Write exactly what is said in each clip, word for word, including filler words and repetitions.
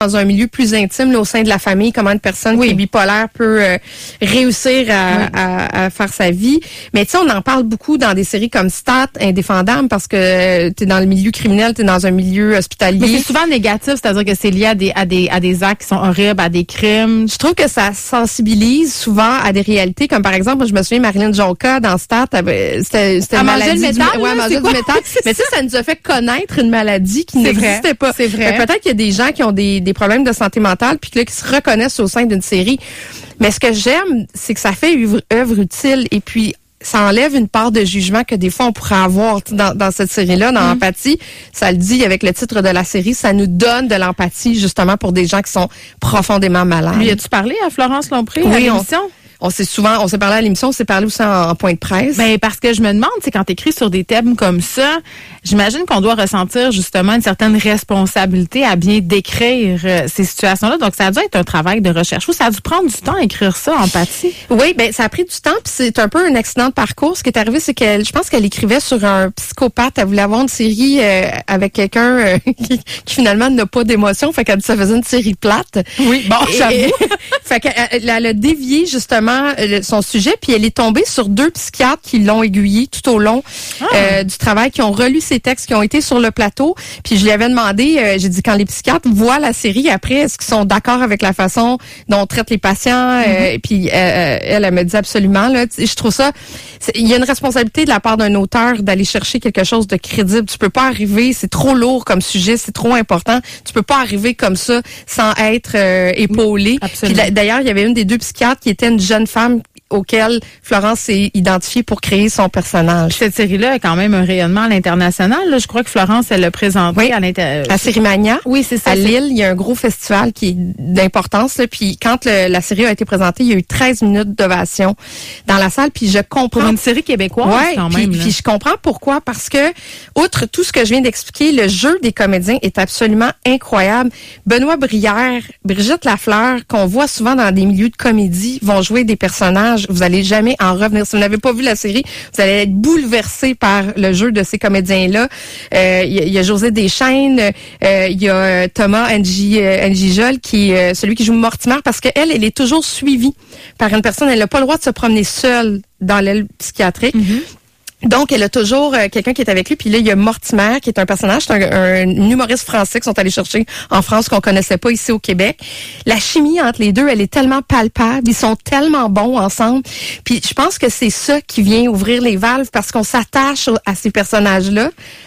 dans un milieu plus intime, là, au sein de la famille, comment une personne oui. qui est bipolaire peut euh, réussir à, oui. à, à faire sa vie. Mais tu sais, on en parle beaucoup dans des séries comme Stat, Indéfendable, parce que tu es dans le milieu criminel, tu es dans un milieu hospitalier. Mais c'est souvent négatif, c'est-à-dire que c'est lié à des, à des, à des actes qui sont horribles, à des crimes. Je trouve que ça sensibilise souvent à des réalités, comme par exemple, je me souviens, Marilyn Jonca, dans Stat, c'était, c'était une maladie. Le métal, du, ouais, là, du métal. Mais tu sais, ça nous a fait connaître une maladie qui n'existait pas. C'est vrai. Mais peut-être qu'il y a des gens qui ont des, des problèmes de santé mentale puis là, qui se reconnaissent au sein d'une série. Mais ce que j'aime, c'est que ça fait œuvre, œuvre utile et puis ça enlève une part de jugement que des fois on pourrait avoir dans, dans cette série-là, dans mmh. Empathie. Ça le dit avec le titre de la série, ça nous donne de l'empathie justement pour des gens qui sont profondément malades. Lui, as-tu parlé à Florence Lompré oui, à l'émission? On... On s'est souvent, on s'est parlé à l'émission, on s'est parlé aussi en, en point de presse. Ben parce que je me demande, c'est quand tu écris sur des thèmes comme ça, j'imagine qu'on doit ressentir justement une certaine responsabilité à bien décrire euh, ces situations-là. Donc ça a dû être un travail de recherche. Ou ça a dû prendre du temps à écrire ça, Empathie. Oui, ben ça a pris du temps. Puis c'est un peu un accident de parcours. Ce qui est arrivé, c'est qu'elle, je pense qu'elle écrivait sur un psychopathe. Elle voulait avoir une série euh, avec quelqu'un euh, qui, qui finalement n'a pas d'émotion. Fait qu'elle ça faisait une série plate. Oui, bon, j'avoue. Fait qu'elle elle a dévié justement son sujet, puis elle est tombée sur deux psychiatres qui l'ont aiguillée tout au long ah. euh, du travail, qui ont relu ses textes, qui ont été sur le plateau. Puis je lui avais demandé, euh, j'ai dit, quand les psychiatres voient la série après, est-ce qu'ils sont d'accord avec la façon dont on traite les patients? Mm-hmm. euh, puis euh, elle, elle me dit absolument. Là, je trouve ça, il y a une responsabilité de la part d'un auteur d'aller chercher quelque chose de crédible. Tu peux pas arriver, c'est trop lourd comme sujet, c'est trop important. Tu peux pas arriver comme ça sans être euh, épaulé. Puis d'ailleurs, il y avait une des deux psychiatres qui était une jeune femme auquel Florence s'est identifiée pour créer son personnage. Cette série-là a quand même un rayonnement à l'international. Là. Je crois que Florence, elle l'a présentée oui, à l'inter... à Sérimania. Oui, c'est ça. À Lille, il y a un gros festival qui est d'importance. Là. Puis quand le, la série a été présentée, il y a eu treize minutes d'ovation dans la salle. Puis je comprends... Pour une série québécoise, ouais, quand puis, même. Puis je comprends pourquoi. Parce que, outre tout ce que je viens d'expliquer, le jeu des comédiens est absolument incroyable. Benoît Brière, Brigitte Lafleur, qu'on voit souvent dans des milieux de comédie, vont jouer des personnages. Vous allez jamais en revenir. Si vous n'avez pas vu la série, vous allez être bouleversé par le jeu de ces comédiens-là. Il euh, y, y a José Deschênes, il euh, y a Thomas Njijol, qui est euh, celui qui joue Mortimer, parce qu'elle, elle est toujours suivie par une personne. Elle n'a pas le droit de se promener seule dans l'aile psychiatrique. Mm-hmm. Donc, elle a toujours euh, quelqu'un qui est avec lui. Puis là, il y a Mortimer, qui est un personnage, c'est un, un humoriste français qu'ils sont allés chercher en France, qu'on connaissait pas ici au Québec. La chimie entre les deux, elle est tellement palpable. Ils sont tellement bons ensemble. Puis je pense que c'est ça qui vient ouvrir les valves, parce qu'on s'attache à ces personnages-là.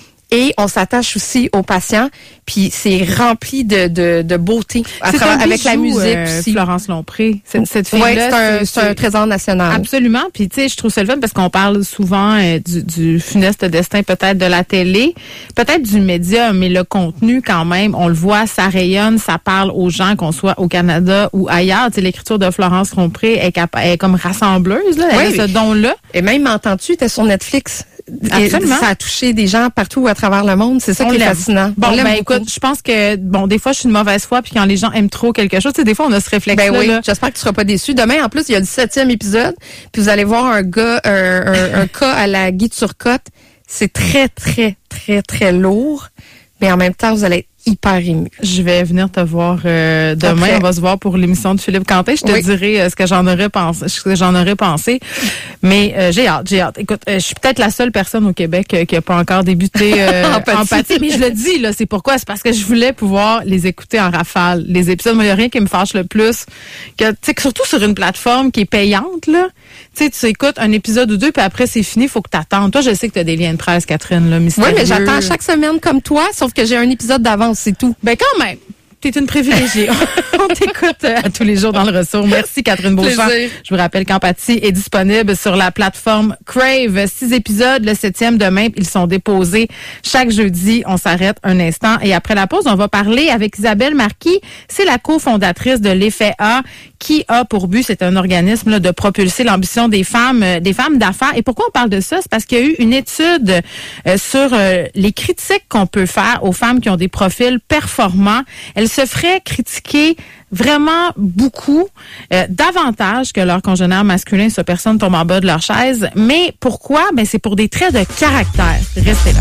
Et on s'attache aussi aux patients, puis c'est rempli de, de, de beauté à travers, avec la musique euh, aussi. Florence Lompré, cette, cette fille-là, ouais, c'est un, c'est, c'est un trésor national. Absolument. Puis tu sais, je trouve ça le fun parce qu'on parle souvent euh, du, du funeste destin peut-être de la télé, peut-être du média, mais le contenu quand même, on le voit, ça rayonne, ça parle aux gens, qu'on soit au Canada ou ailleurs. Tu sais, l'écriture de Florence Lompré est, cap- est comme rassembleuse, là, elle oui, a ce don-là. Et même, m'entends-tu, était sur Netflix. Absolument. Et ça a touché des gens partout à travers le monde. C'est ça on qui l'aime. Est fascinant. Bon, ben beaucoup. Écoute, je pense que bon, des fois, je suis une mauvaise foi, puis quand les gens aiment trop quelque chose, tu sais, des fois, on a ce réflexe-là. Ben oui. Là. J'espère que tu seras pas déçu. Demain, en plus, il y a le septième épisode, puis vous allez voir un gars, un, un, un cas à la Guy Turcotte. C'est très, très, très, très lourd, mais en même temps, vous allez être hyper ému. Je vais venir te voir euh, demain. Après. On va se voir pour l'émission de Philippe Quentin. Je te oui. dirai euh, ce que j'en aurais pensé. Ce que j'en aurais pensé. Mais euh, j'ai hâte, j'ai hâte. Écoute, euh, je suis peut-être la seule personne au Québec euh, qui n'a pas encore débuté euh, Empathie. Empathie. Mais je le dis là, c'est pourquoi. C'est parce que je voulais pouvoir les écouter en rafale. Les épisodes, moi, il n'y a rien qui me fâche le plus que, tu sais, surtout sur une plateforme qui est payante là. Tu sais, tu écoutes un épisode ou deux, puis après c'est fini, il faut que tu attendes. Toi, je sais que tu as des liens de presse, Catherine, là, mystérieux. Oui, mais j'attends chaque semaine comme toi, sauf que j'ai un épisode d'avance, c'est tout. Ben quand même. T'es une privilégiée. On t'écoute à tous les jours dans le ressort. Merci Catherine Beauchamp. Plaisir. Je vous rappelle qu'Empathie est disponible sur la plateforme Crave. Six épisodes, le septième demain. Ils sont déposés chaque jeudi. On s'arrête un instant. Et après la pause, on va parler avec Isabelle Marquis. C'est la cofondatrice de l'Effet A, qui a pour but, c'est un organisme là, de propulser l'ambition des femmes, euh, des femmes d'affaires. Et pourquoi on parle de ça? C'est parce qu'il y a eu une étude euh, sur euh, les critiques qu'on peut faire aux femmes qui ont des profils performants. Elles se feraient critiquer vraiment beaucoup, euh, davantage que leurs congénères masculins, ça personne tombe en bas de leur chaise. Mais pourquoi? Ben c'est pour des traits de caractère. Restez là.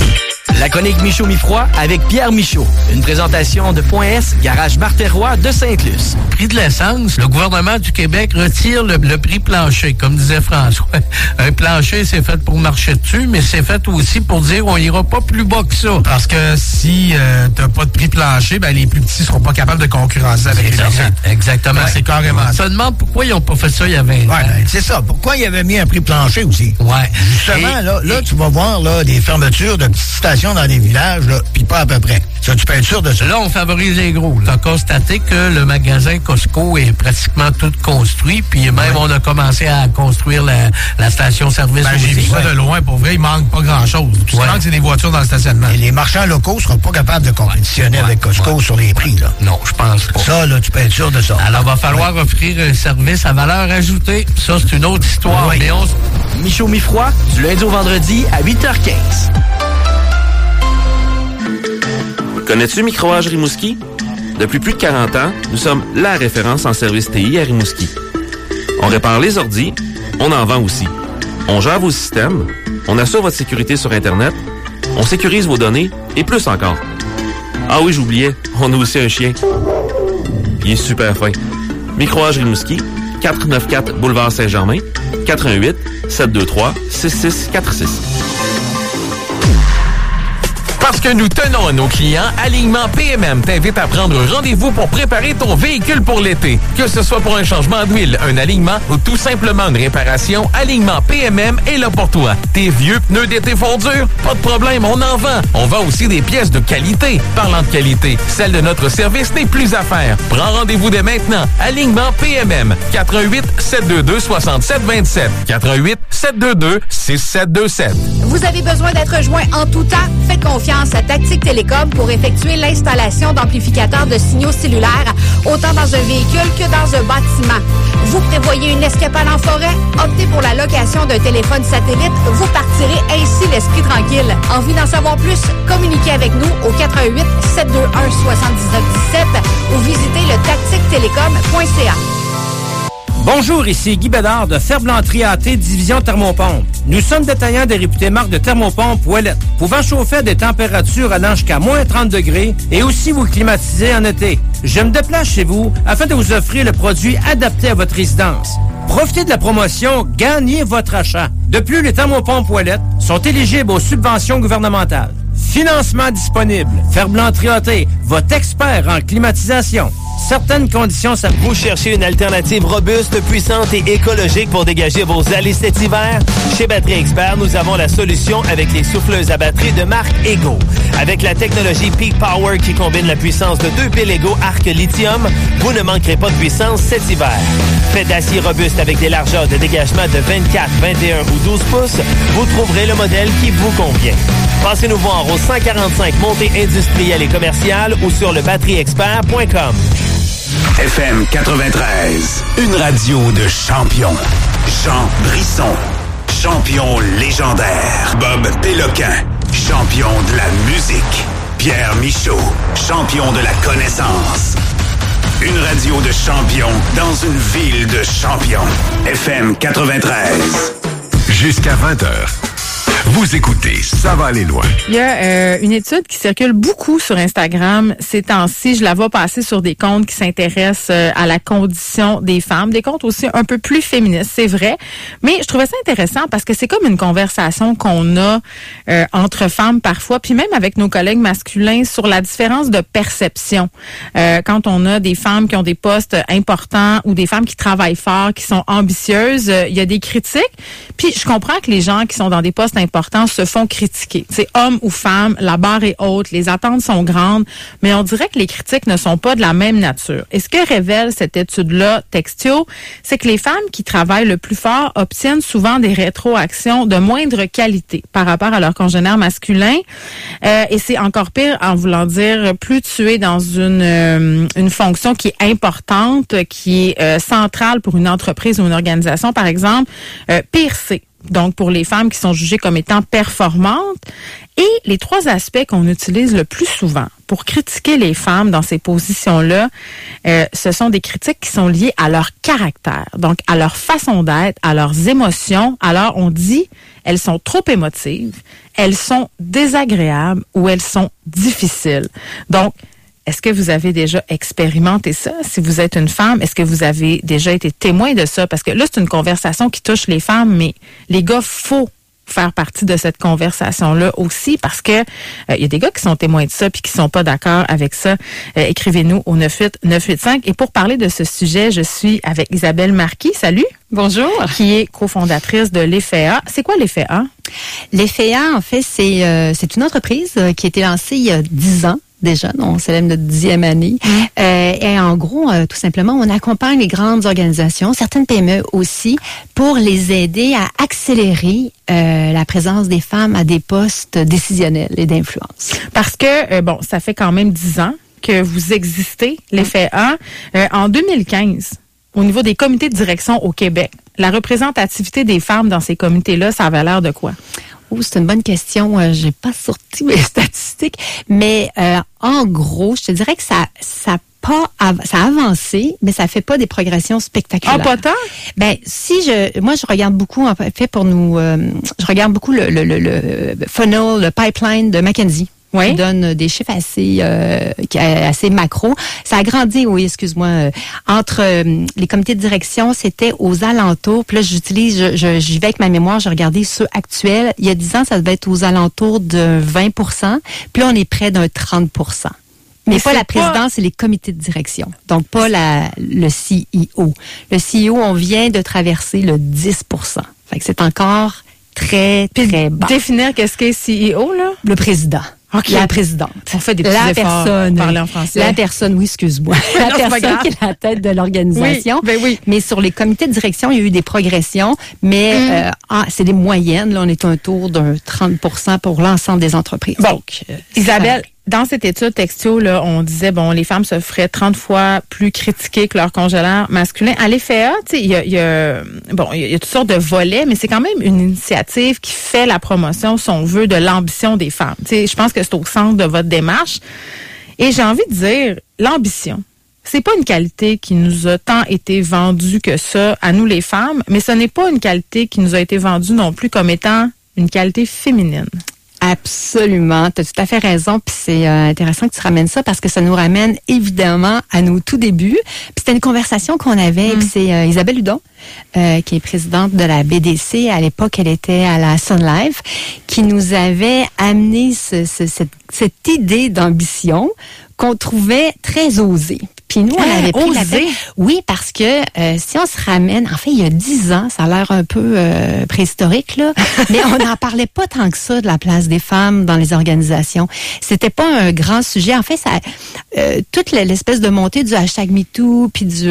La chronique Michaud mi-froid avec Pierre Michaud. Une présentation de Point S, Garage Martelroy de Sainte-Luce. Prix de l'essence, le gouvernement du Québec retire le, le prix plancher, comme disait François. Un plancher, c'est fait pour marcher dessus, mais c'est fait aussi pour dire on ira pas plus bas que ça. Parce que si euh, t'as pas de prix plancher, ben les plus petits seront pas capables de concurrencer avec les grands. Exactement. Ouais, c'est carrément ça. Je me demande pourquoi ils ont pas fait ça il y a vingt ans. Ouais, c'est ça. Pourquoi ils avaient mis un prix plancher aussi? Ouais. Justement, Et, là, là, tu vas voir là des fermetures de petites stations dans des villages, là, puis pas à peu près. Ça, tu peux être sûr de ça. Là, on favorise les gros. Tu as constaté que le magasin Costco est pratiquement tout construit, puis même ouais. on a commencé à construire la, la station-service. Ben, j'ai vu ça de loin. Pour vrai, il manque pas grand-chose. Tout ce qui manque, c'est des voitures dans le stationnement. Et les marchands locaux seront pas capables de compétitionner ouais. avec Costco ouais. sur les prix, là. Non, je pense pas. Ça, là, tu peux être sûr de ça. Alors, il va falloir ouais. offrir un service à valeur ajoutée. Ça, c'est une autre histoire. Ouais. Mais on... Michaud mi-froid, du lundi au vendredi à huit heures quinze. Connais-tu Microage Rimouski? Depuis plus de quarante ans, nous sommes la référence en service T I à Rimouski. On répare les ordis, on en vend aussi. On gère vos systèmes, on assure votre sécurité sur Internet, on sécurise vos données et plus encore. Ah oui, j'oubliais, on a aussi un chien. Il est super fin. Microage Rimouski, quatre cent quatre-vingt-quatorze Boulevard Saint-Germain, quatre un huit, sept deux trois, six six quatre six. Parce que nous tenons à nos clients, Alignement P M M t'invite à prendre rendez-vous pour préparer ton véhicule pour l'été. Que ce soit pour un changement d'huile, un alignement ou tout simplement une réparation, Alignement P M M est là pour toi. Tes vieux pneus d'été font dur? Pas de problème, on en vend. On vend aussi des pièces de qualité. Parlant de qualité, celle de notre service n'est plus à faire. Prends rendez-vous dès maintenant. Alignement P M M, quatre un huit, sept deux deux, six sept deux sept, quatre un huit, sept deux deux, six sept deux sept. Vous avez besoin d'être joint en tout temps? Faites confiance à Tactique Télécom pour effectuer l'installation d'amplificateurs de signaux cellulaires autant dans un véhicule que dans un bâtiment. Vous prévoyez une escapade en forêt? Optez pour la location d'un téléphone satellite. Vous partirez ainsi l'esprit tranquille. Envie d'en savoir plus? Communiquez avec nous au quatre un huit, sept deux un, sept neuf un sept ou visitez le tactique télécom point c a. Bonjour, ici Guy Bédard de Ferblanterie A T, division Thermopompe. Nous sommes détaillants des réputées marques de thermopompe Ouellette, pouvant chauffer à des températures allant jusqu'à moins trente degrés et aussi vous climatiser en été. Je me déplace chez vous afin de vous offrir le produit adapté à votre résidence. Profitez de la promotion Gagnez votre achat. De plus, les thermopompes Ouellette sont éligibles aux subventions gouvernementales. Financement disponible. Ferblanterie A T, votre expert en climatisation. Certaines conditions s'appliquent. Vous cherchez une alternative robuste, puissante et écologique pour dégager vos allées cet hiver? Chez Batterie Expert, nous avons la solution avec les souffleuses à batterie de marque Ego. Avec la technologie Peak Power qui combine la puissance de deux piles Ego Arc Lithium, vous ne manquerez pas de puissance cet hiver. Fait d'acier robuste avec des largeurs de dégagement de vingt-quatre, vingt et un ou douze pouces, vous trouverez le modèle qui vous convient. Passez-nous voir au cent quarante-cinq Montée industrielle et commerciale ou sur le batterie expert point com. F M quatre-vingt-treize, une radio de champions. Jean Brisson, champion légendaire. Bob Péloquin, champion de la musique. Pierre Michaud, champion de la connaissance. Une radio de champions dans une ville de champions. F M quatre-vingt-treize. Jusqu'à vingt heures. Vous écoutez, ça va aller loin. Il y a euh, une étude qui circule beaucoup sur Instagram ces temps-ci. Je la vois passer sur des comptes qui s'intéressent euh, à la condition des femmes, des comptes aussi un peu plus féministes, c'est vrai. Mais je trouvais ça intéressant parce que c'est comme une conversation qu'on a euh, entre femmes parfois, puis même avec nos collègues masculins sur la différence de perception. Euh, quand on a des femmes qui ont des postes importants ou des femmes qui travaillent fort, qui sont ambitieuses, euh, il y a des critiques. Puis je comprends que les gens qui sont dans des postes importants se font critiquer. C'est homme ou femme, la barre est haute, les attentes sont grandes, mais on dirait que les critiques ne sont pas de la même nature. Et ce que révèle cette étude-là, Textio, c'est que les femmes qui travaillent le plus fort obtiennent souvent des rétroactions de moindre qualité par rapport à leurs congénères masculins. Euh, et c'est encore pire en voulant dire plus tu es dans une, euh, une fonction qui est importante, qui est euh, centrale pour une entreprise ou une organisation, par exemple, euh, pire c'est. Donc, pour les femmes qui sont jugées comme étant performantes. Et les trois aspects qu'on utilise le plus souvent pour critiquer les femmes dans ces positions-là, euh, ce sont des critiques qui sont liées à leur caractère, donc à leur façon d'être, à leurs émotions. Alors, on dit, elles sont trop émotives, elles sont désagréables ou elles sont difficiles. Donc, est-ce que vous avez déjà expérimenté ça? Si vous êtes une femme, est-ce que vous avez déjà été témoin de ça? Parce que là, c'est une conversation qui touche les femmes, mais les gars, faut faire partie de cette conversation-là aussi, parce que il euh, y a des gars qui sont témoins de ça puis qui sont pas d'accord avec ça. Euh, écrivez-nous au neuf huit neuf huit cinq. Et pour parler de ce sujet, je suis avec Isabelle Marquis. Salut. Bonjour. Qui est cofondatrice de l'E F E A. C'est quoi l'E F E A? L'E F E A, en fait, c'est euh, c'est une entreprise euh, qui a été lancée il y a dix ans. Déjà, on célèbre notre dixième année. Mmh. Euh, et en gros, euh, tout simplement, on accompagne les grandes organisations, certaines P M E aussi, pour les aider à accélérer euh, la présence des femmes à des postes décisionnels et d'influence. Parce que, euh, bon, ça fait quand même dix ans que vous existez, l'E F E A. Euh, en deux mille quinze, au niveau des comités de direction au Québec, la représentativité des femmes dans ces comités-là, ça avait l'air de quoi? Oh, c'est une bonne question. Euh, j'ai pas sorti mes statistiques, mais euh, en gros, je te dirais que ça, ça pas, av- ça a avancé, mais ça fait pas des progressions spectaculaires. Ah, pas tant? Ben, si je, moi, je regarde beaucoup, en fait, pour nous, euh, je regarde beaucoup le, le, le, le funnel, le pipeline de McKinsey. Oui. Qui donne des chiffres assez euh, assez macro. Ça a grandi, oui, excuse-moi. Euh, entre euh, les comités de direction, c'était aux alentours. Puis là, j'utilise, je, je, j'y vais avec ma mémoire, j'ai regardé ceux actuels. Il y a dix ans, ça devait être aux alentours de vingt pour cent. Puis là, on est près d'un trente pour cent. Mais, Mais pas la présidence, pas... c'est les comités de direction. Donc, pas la le C E O. Le C E O, on vient de traverser le dix pour cent. Fait que c'est encore très, très bas. Définir qu'est-ce qu'est C E O, là? Le président. Okay. La présidente. On fait des petits la efforts personne, pour parler en français. La personne, oui, excuse-moi. La non, personne qui est la tête de l'organisation. Oui, ben oui. Mais sur les comités de direction, il y a eu des progressions, mais mm. euh, ah, c'est des moyennes. Là, on est autour d'un trente pour cent pour l'ensemble des entreprises. Bon, Donc, euh, Isabelle, dans cette étude textio, là, on disait, bon, les femmes se feraient trente fois plus critiquées que leurs congénères masculins. À l'E F E A, tu sais, il y a, y a, bon, il y, y a toutes sortes de volets, mais c'est quand même une initiative qui fait la promotion, si on veut, de l'ambition des femmes. Tu sais, je pense que c'est au centre de votre démarche. Et j'ai envie de dire, l'ambition, c'est pas une qualité qui nous a tant été vendue que ça, à nous les femmes, mais ce n'est pas une qualité qui nous a été vendue non plus comme étant une qualité féminine. Absolument, tu as tout à fait raison, puis c'est euh, intéressant que tu ramènes ça parce que ça nous ramène évidemment à nos tout débuts. Puis c'était une conversation qu'on avait, mm. puis c'est euh, Isabelle Hudon, euh, qui est présidente de la B D C. À l'époque, elle était à la Sun Life, qui nous avait amené ce, ce, cette, cette idée d'ambition qu'on trouvait très osée. Puis nous, on avait pris la tête. Oui, parce que euh, si on se ramène, en fait, il y a dix ans, ça a l'air un peu euh, préhistorique, là, mais on n'en parlait pas tant que ça de la place des femmes dans les organisations. C'était pas un grand sujet. En fait, ça, euh, toute l'espèce de montée du hashtag MeToo, puis du,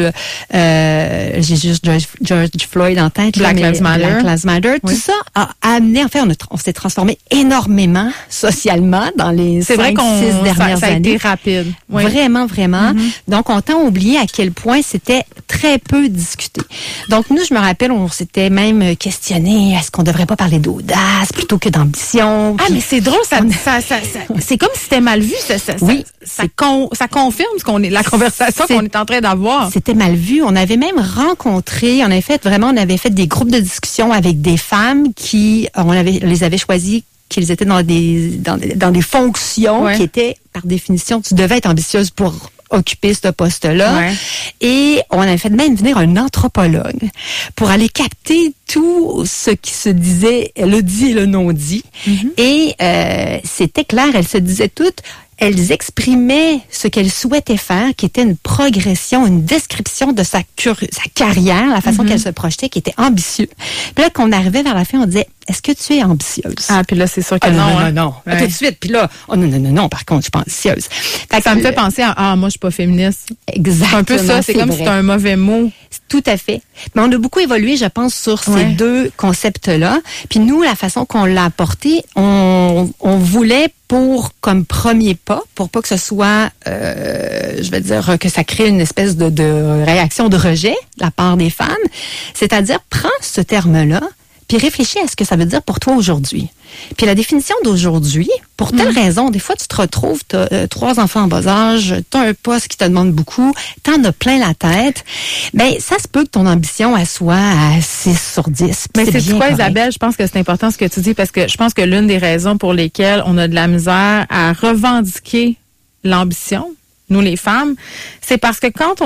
euh, j'ai juste George, George Floyd en tête, Black Lives Matter, Black Lives Matter, oui. Tout ça a amené, en fait, on, a, on s'est transformé énormément socialement dans les cinq, six dernières ça, ça a années. été rapide. Oui. Vraiment, vraiment. Mm-hmm. Donc, on t'a oublié à quel point c'était très peu discuté. Donc, nous, je me rappelle, on s'était même questionné, est-ce qu'on devrait pas parler d'audace plutôt que d'ambition? Ah, mais c'est drôle, ça, on... ça, ça, ça c'est comme si c'était mal vu. Ça, ça, oui. Ça, ça, con, ça confirme ce qu'on est, la conversation c'est, qu'on est en train d'avoir. C'était mal vu. On avait même rencontré, on avait fait vraiment, on avait fait des groupes de discussion avec des femmes qui, on avait, les avait choisies qu'ils étaient dans des, dans, dans des fonctions ouais. qui étaient, par définition, tu devais être ambitieuse pour occuper ce poste-là. Ouais. Et on avait fait même venir un anthropologue pour aller capter tout ce qui se disait, le dit et le non-dit. Mm-hmm. Et euh, c'était clair, elles se disaient toutes, elles exprimaient ce qu'elles souhaitaient faire, qui était une progression, une description de sa, cur- sa carrière, la façon mm-hmm. qu'elle se projetait, qui était ambitieux. Puis là, qu'on arrivait vers la fin, on disait, est-ce que tu es ambitieuse? Ah, puis là, c'est sûr que ah, non. Non, non, hein? non, non. Ouais. Tout de suite. Puis là, oh non, non, non, non, par contre, je suis pas ambitieuse. Fait ça me fait penser à, ah, moi, je suis pas féministe. Exactement. C'est un peu ça, c'est, c'est comme vrai. Si c'était un mauvais mot. Tout à fait. Mais on a beaucoup évolué, je pense, sur ces ouais. deux concepts-là. Puis nous, la façon qu'on l'a apporté, on, on voulait pour, comme premier pas, pour pas que ce soit, euh, je vais dire, que ça crée une espèce de, de réaction de rejet de la part des femmes, c'est-à-dire, prends ce terme-là, puis réfléchis à ce que ça veut dire pour toi aujourd'hui. Puis la définition d'aujourd'hui, pour telle mmh. raison, des fois tu te retrouves, tu as euh, trois enfants en bas âge, tu as un poste qui te demande beaucoup, tu en as plein la tête, bien ça se peut que ton ambition elle soit à six sur dix. Mais c'est, c'est quoi, correct. Isabelle? Je pense que c'est important ce que tu dis parce que je pense que l'une des raisons pour lesquelles on a de la misère à revendiquer l'ambition, nous les femmes, c'est parce que quand on